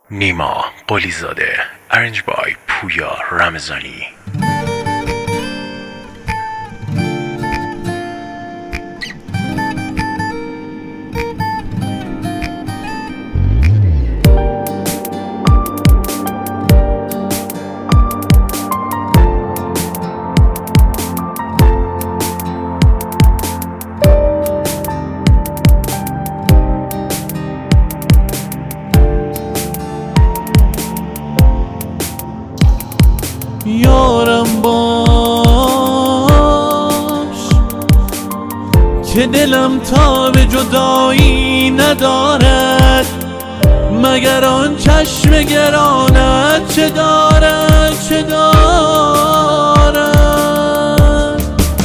نیما قلیزاده ارنج بای پویا رمضانی. یارم باش که دلم تاب جدایی ندارد، مگر آن چشم گرانت چه دارد چه دارد.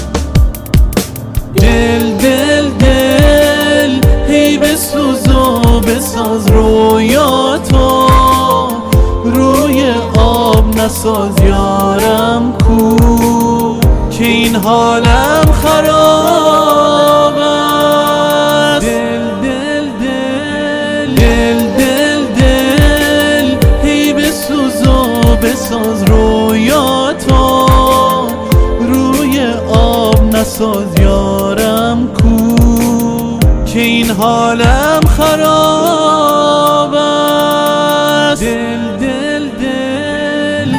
دل دل دل هی بسوز و بساز رویاتو، روی آب نساز یارم کو که این حالم خراب است. دل دل دل دل دل دل هی بسوز و بساز رویاتو، روی آب نساز یارم کو که این حالم خراب است. دل دل دل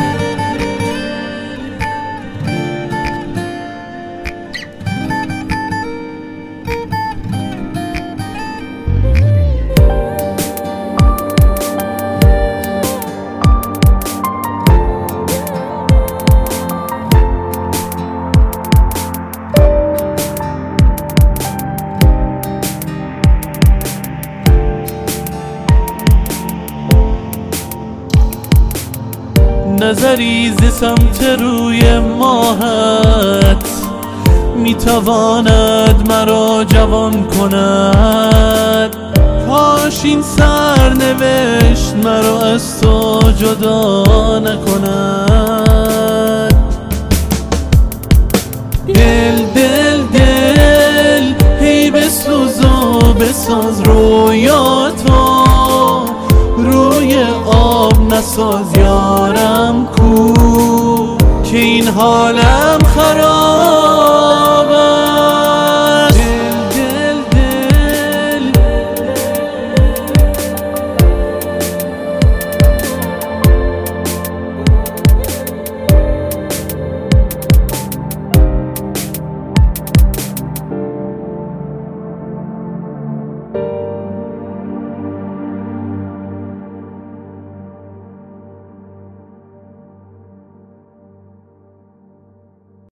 نظری ز سمت روی ماهت میتواند مرا جوان کند، کاش این سرنوشت مرا از تو جدا نکند. دل دل دل هی بسوز و بساز رویاتو، روی آب نساز یارم کو که این حالم خراب